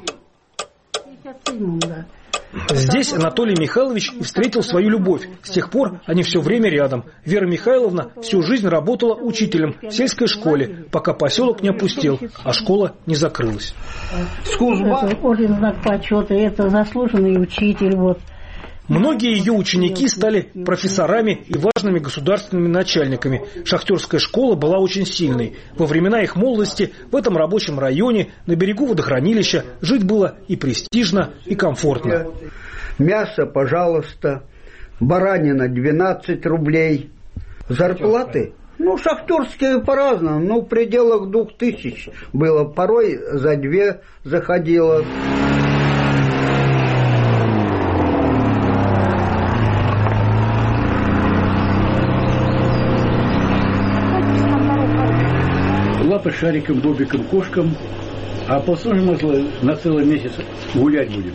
Здесь Анатолий Михайлович и встретил свою любовь. С тех пор они все время рядом. Вера Михайловна всю жизнь работала учителем в сельской школе, пока поселок не опустел, а школа не закрылась. Орден знак почета, это заслуженный учитель. Вот. Многие ее ученики стали профессорами и важными государственными начальниками. Шахтерская школа была очень сильной. Во времена их молодости в этом рабочем районе, на берегу водохранилища, жить было и престижно, и комфортно. Мясо, пожалуйста, баранина 12 рублей. Зарплаты? Ну, шахтерские по-разному, ну, в пределах 2000 было. Порой за 2 заходило. Лапы шариком, бобиком, кошкам, а после мы на целый месяц гулять будем.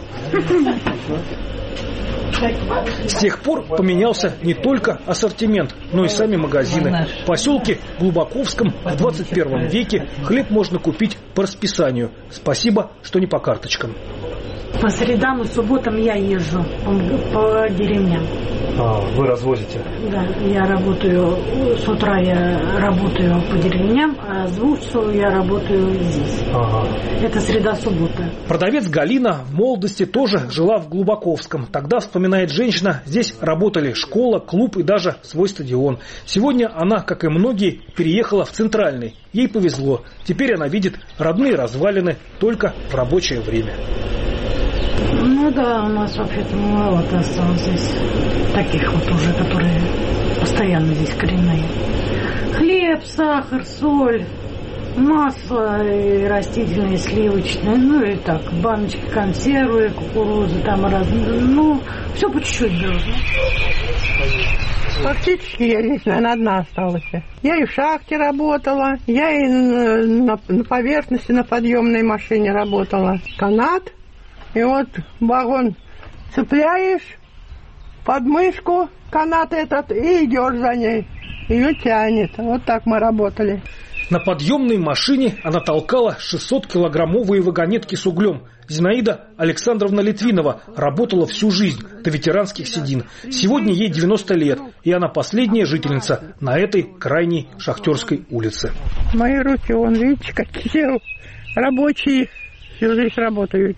С тех пор поменялся не только ассортимент, но и сами магазины. В поселке Глубоковском в 21 веке хлеб можно купить по расписанию. Спасибо, что не по карточкам. По средам и субботам я езжу по деревням. Вы развозите? Да, я работаю, с утра я работаю по деревням, а с 2 часов я работаю здесь. Это среда-суббота. Продавец Галина в молодости тоже жила в Глубоковском. Тогда, вспоминает женщина, здесь работали школа, клуб и даже свой стадион. Сегодня она, как и многие, переехала в Центральный. Ей повезло. Теперь она видит родные развалины только в рабочее время. Ну да, у нас вообще-то мало осталось здесь таких вот уже, которые постоянно здесь коренные. Хлеб, сахар, соль, масло и растительное, сливочное, ну и так, баночки консервы, кукурузы, там разные, ну, все по чуть-чуть должно. Фактически я здесь, наверное, одна осталась. Я и в шахте работала, я и на поверхности, на подъемной машине работала. Канат. И вот вагон цепляешь, подмышку, канат этот, и идешь за ней. Ее тянет. Вот так мы работали. На подъемной машине она толкала 600-килограммовые вагонетки с углем. Зинаида Александровна Литвинова работала всю жизнь до ветеранских седин. Сегодня ей 90 лет, и она последняя жительница на этой крайней шахтерской улице. Мои руки, вон, видите, какие рабочие, всю жизнь работают.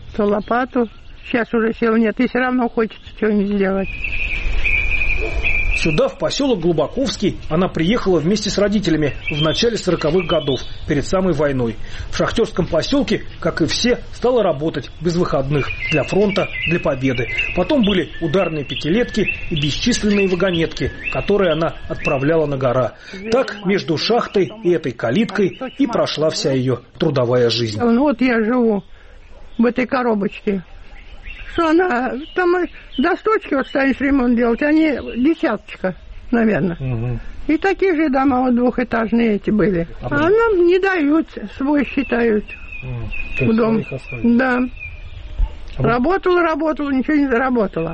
то лопату. Сейчас уже сил нет, и все равно хочется что-нибудь сделать. Сюда, в поселок Глубоковский, она приехала вместе с родителями в начале 40-х годов, перед самой войной. В шахтерском поселке, как и все, стала работать без выходных для фронта, для победы. Потом были ударные пятилетки и бесчисленные вагонетки, которые она отправляла на гора. Так между шахтой и этой калиткой и прошла вся ее трудовая жизнь. Вот я живу в этой коробочке. Что она, там досточки вот станешь ремонт делать, они десяточка, наверное. Угу. И такие же дома вот двухэтажные эти были. А нам не дают, свой считают. В дом. Да. Работала, ничего не заработала.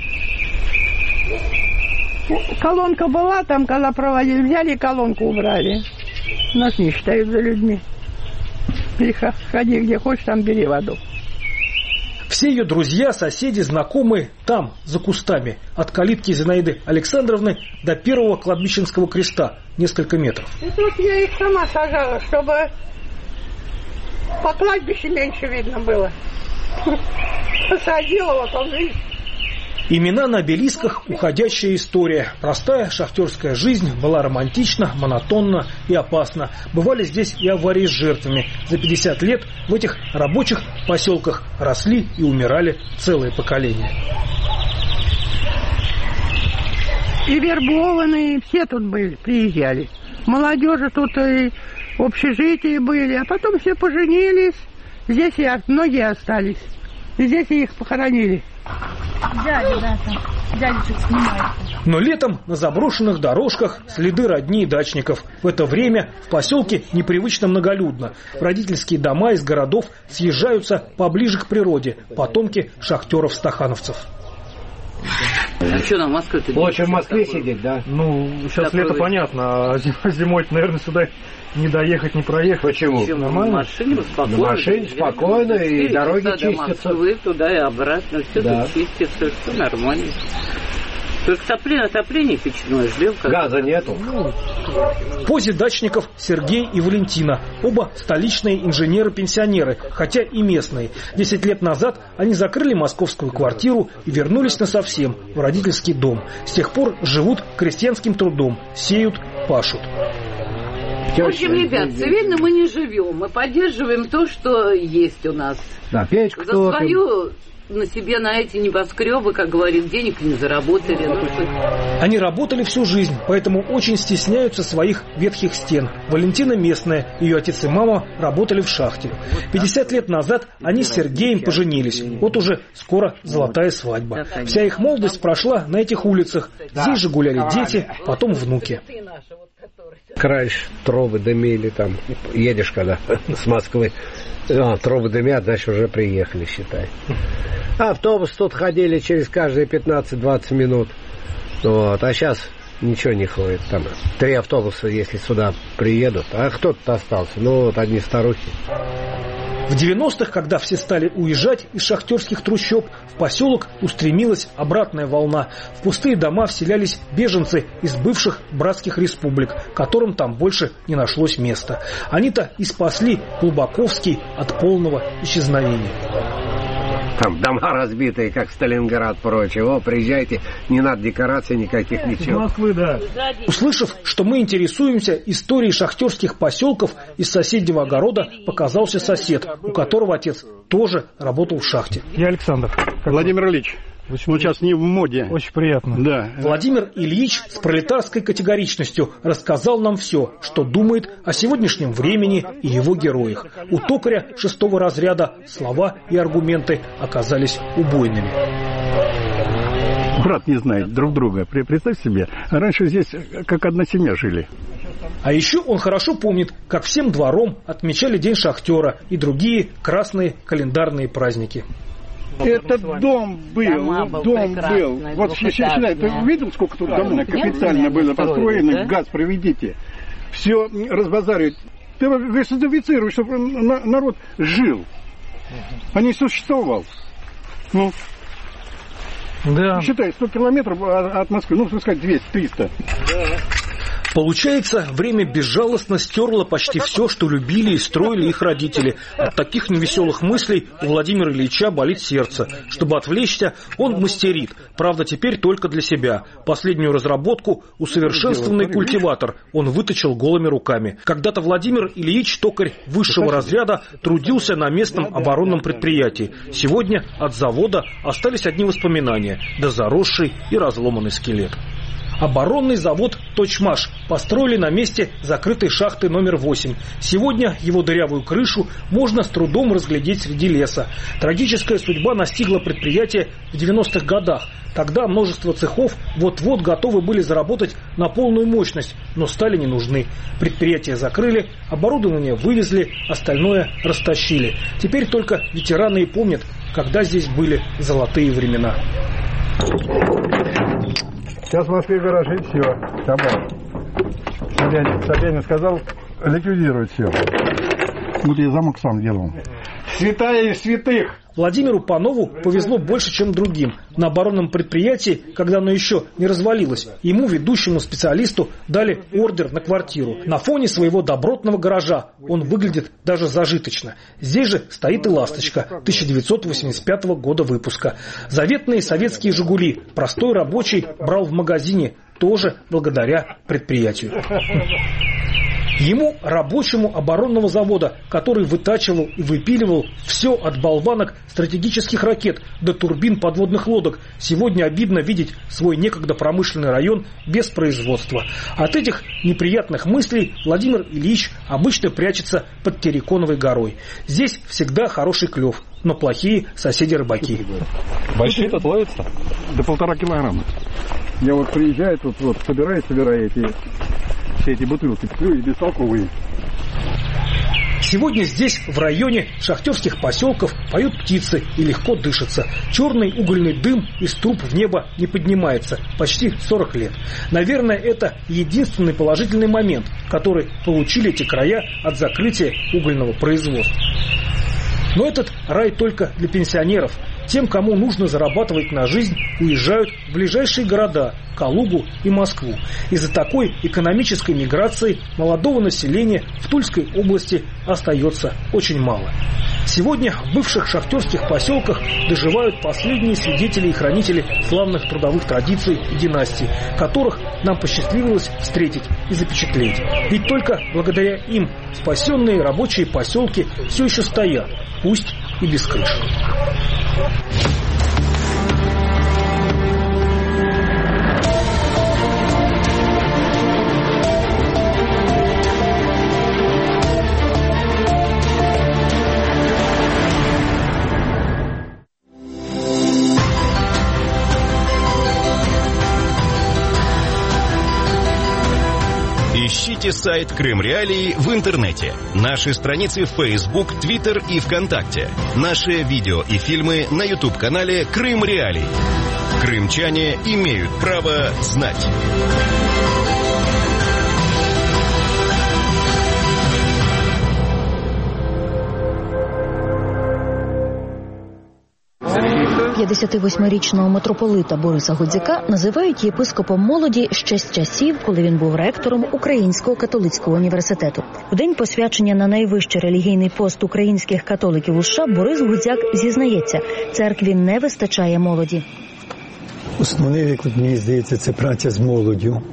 Колонка была там, когда проводили, взяли колонку убрали. Нас не считают за людьми. Ходи где хочешь, там бери воду. Все ее друзья, соседи, знакомые там, за кустами, от калитки Зинаиды Александровны до первого кладбищенского креста, несколько метров. Это вот я их сама сажала, чтобы по кладбищу меньше видно было. Посадила вот он, видишь. Имена на обелисках – уходящая история. Простая шахтерская жизнь была романтична, монотонна и опасна. Бывали здесь и аварии с жертвами. За 50 лет в этих рабочих поселках росли и умирали целые поколения. И вербованные, все тут были, приезжали. Молодежи тут и в общежитии были, а потом все поженились. Здесь и многие остались. И здесь их похоронили. Дядя, да, там. Дядечек снимает. Но летом на заброшенных дорожках следы родни и дачников. В это время в поселке непривычно многолюдно. В родительские дома из городов съезжаются поближе к природе потомки шахтеров-стахановцев. А что нам в Москве-то? Лучше в Москве сидеть, да? Ну, сейчас лето понятно, а зимой, наверное, сюда не доехать, не проехать. Почему? Нормально? На машине спокойно. На машине спокойно, и дороги чистятся. До Москвы, туда и обратно, все да. Тут чистится, все нормально. Только отопление печное ждем. Газа нету. В позе дачников Сергей и Валентина. Оба столичные инженеры-пенсионеры, хотя и местные. 10 лет назад они закрыли московскую квартиру и вернулись насовсем в родительский дом. С тех пор живут крестьянским трудом, сеют, пашут. В общем, ребят, цивильно мы не живем. Мы поддерживаем то, что есть у нас. Да, печку за свою... На себе на эти небоскребы, как говорит, денег не заработали. Они работали всю жизнь, поэтому очень стесняются своих ветхих стен. Валентина местная, ее отец и мама работали в шахте. 50 лет назад они с Сергеем поженились. Вот уже скоро золотая свадьба. Вся их молодость прошла на этих улицах. Здесь же гуляли дети, потом внуки. Раньше трубы дымили там. Едешь когда с Москвы. Трубы дымят, значит уже приехали, считай. Автобус тут ходили через каждые 15-20 минут. Вот. А сейчас ничего не ходит. Там 3 автобуса, если сюда приедут. А кто тут остался? Ну, вот одни старухи. В 90-х, когда все стали уезжать из шахтерских трущоб, в поселок устремилась обратная волна. В пустые дома вселялись беженцы из бывших братских республик, которым там больше не нашлось места. Они-то и спасли Глубоковский от полного исчезновения. Там дома разбитые, как Сталинград, прочее. О, приезжайте, не надо декораций никаких, ничего. Москвы, да. Услышав, что мы интересуемся историей шахтерских поселков, из соседнего огорода показался сосед, у которого отец тоже работал в шахте. Я Александр. Владимир Ильич. Вот сейчас не в моде. Очень приятно. Да. Владимир Ильич с пролетарской категоричностью рассказал нам все, что думает о сегодняшнем времени и его героях. У токаря 6-го разряда слова и аргументы оказались убойными. Брат не знает друг друга. Представь себе, раньше здесь как одна семья жили. А еще он хорошо помнит, как всем двором отмечали День шахтера и другие красные календарные праздники. Этот дом был. Вот считай, ты видел, сколько тут домов официально было построено, да? Газ проведите. Все разбазаривают. Ты газифицируешь, чтобы народ жил, а не существовал. Ну, да. Считай, 100 километров от Москвы, ну, сказать, 200-300. Да. Получается, время безжалостно стерло почти все, что любили и строили их родители. От таких невеселых мыслей у Владимира Ильича болит сердце. Чтобы отвлечься, он мастерит. Правда, теперь только для себя. Последнюю разработку – усовершенствованный культиватор. Он выточил голыми руками. Когда-то Владимир Ильич, токарь высшего разряда, трудился на местном оборонном предприятии. Сегодня от завода остались одни воспоминания, да заросший и разломанный скелет. Оборонный завод «Точмаш» построили на месте закрытой шахты номер 8. Сегодня его дырявую крышу можно с трудом разглядеть среди леса. Трагическая судьба настигла предприятие в 90-х годах. Тогда множество цехов вот-вот готовы были заработать на полную мощность, но стали не нужны. Предприятие закрыли, оборудование вывезли, остальное растащили. Теперь только ветераны и помнят, когда здесь были золотые времена. Сейчас в Москве гаражи, все, собрал. Собянин сказал ликвидировать все. Вот я замок сам делал. Святая из святых. Владимиру Панову повезло больше, чем другим. На оборонном предприятии, когда оно еще не развалилось, ему, ведущему специалисту, дали ордер на квартиру. На фоне своего добротного гаража он выглядит даже зажиточно. Здесь же стоит и «Ласточка» 1985 года выпуска. Заветные советские «Жигули» простой рабочий брал в магазине, тоже благодаря предприятию. Ему, рабочему оборонного завода, который вытачивал и выпиливал все от болванок стратегических ракет до турбин подводных лодок, сегодня обидно видеть свой некогда промышленный район без производства. От этих неприятных мыслей Владимир Ильич обычно прячется под Терриконовой горой. Здесь всегда хороший клев, но плохие соседи-рыбаки. Большие тут ловятся? До 1,5 килограмма. Я вот приезжаю, тут вот собираю все эти бутылки, и бестолковые. Сегодня здесь, в районе шахтерских поселков, поют птицы и легко дышится. Черный угольный дым из труб в небо не поднимается почти 40 лет. Наверное, это единственный положительный момент, который получили эти края от закрытия угольного производства. Но этот рай только для пенсионеров. Тем, кому нужно зарабатывать на жизнь, уезжают в ближайшие города – Калугу и Москву. Из-за такой экономической миграции молодого населения в Тульской области остается очень мало. Сегодня в бывших шахтерских поселках доживают последние свидетели и хранители славных трудовых традиций и династий, которых нам посчастливилось встретить и запечатлеть. Ведь только благодаря им спасенные рабочие поселки все еще стоят, пусть и без крыш. Ищите сайт Крым Реалии в интернете. Наши страницы в Facebook, Twitter и ВКонтакте. Наши видео и фильмы на YouTube-канале Крым Реалии. Крымчане имеют право знать. – 58-річного митрополита Бориса Гудзяка називають єпископом молоді ще з часів, коли він був ректором Українського католицького університету. В день посвячення на найвищий релігійний пост українських католиків у США Борис Гудзяк зізнається, церкві не вистачає молоді. Основний виклик, мені здається, це праця з молоддю.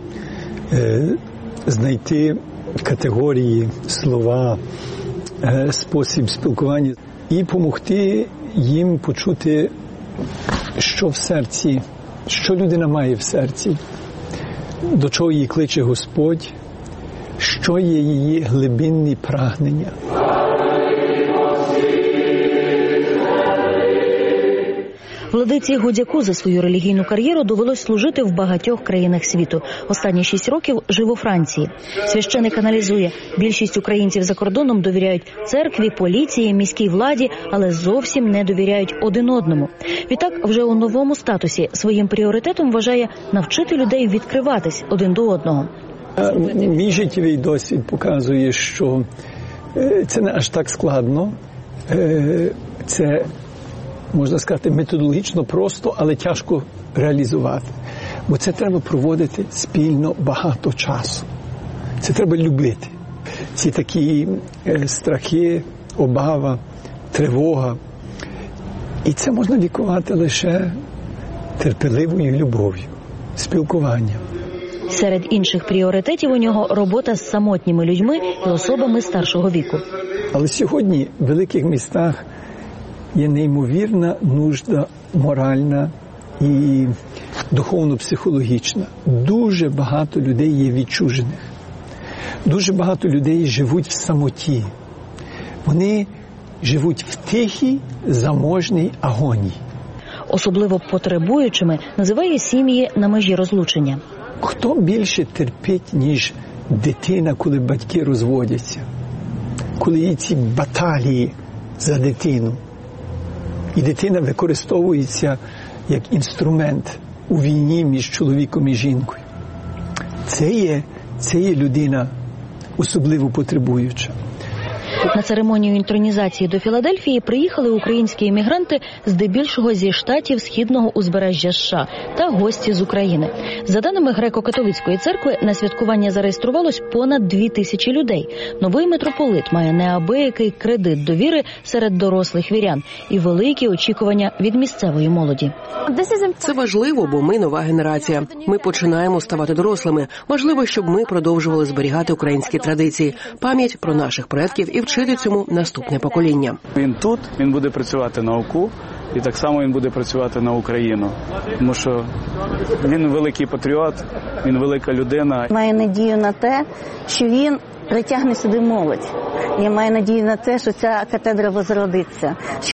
Знайти категорії, слова, спосіб спілкування і допомогти їм почути, що в серці, що людина має в серці, до чого її кличе Господь, що є її глибинні прагнення. Владиці Гудзяку за свою релігійну кар'єру довелось служити в багатьох країнах світу. Останні 6 років жив у Франції. Священик аналізує, більшість українців за кордоном довіряють церкві, поліції, міській владі, але зовсім не довіряють один одному. Відтак, вже у новому статусі своїм пріоритетом вважає навчити людей відкриватись один до одного. Мій життєвий досвід показує, що це не аж так складно. Це, можна сказати, методологічно просто, але тяжко реалізувати. Бо це треба проводити спільно багато часу. Це треба любити. Ці такі страхи, обава, тривога. І це можна лікувати лише терпеливою любов'ю, спілкуванням. Серед інших пріоритетів у нього робота з самотніми людьми і особами старшого віку. Але сьогодні в великих містах є неймовірна нужда моральна і духовно-психологічна. Дуже багато людей є відчужених. Дуже багато людей живуть в самоті. Вони живуть в тихій, заможній агонії. Особливо потребуючими називає сім'ї на межі розлучення. Хто більше терпить, ніж дитина, коли батьки розводяться? Коли є ці баталії за дитину. І дитина використовується як інструмент у війні між чоловіком і жінкою. Це є людина особливо потребуюча. На церемонію інтронізації до Філадельфії приїхали українські емігранти здебільшого зі штатів Східного узбережжя США та гості з України. За даними Греко-католицької церкви, на святкування зареєструвалось понад 2000 людей. Новий митрополит має неабиякий кредит довіри серед дорослих вірян і великі очікування від місцевої молоді. Це важливо, бо ми нова генерація. Ми починаємо ставати дорослими. Важливо, щоб ми продовжували зберігати українські традиції, пам'ять про наших предків і вчити цьому наступне покоління. Він тут, він буде працювати на ОКУ, і так само він буде працювати на Україну. Тому що він великий патріот, він велика людина. Маю надію на те, що він притягне сюди молодь. Я маю надію на те, що ця катедра возродиться,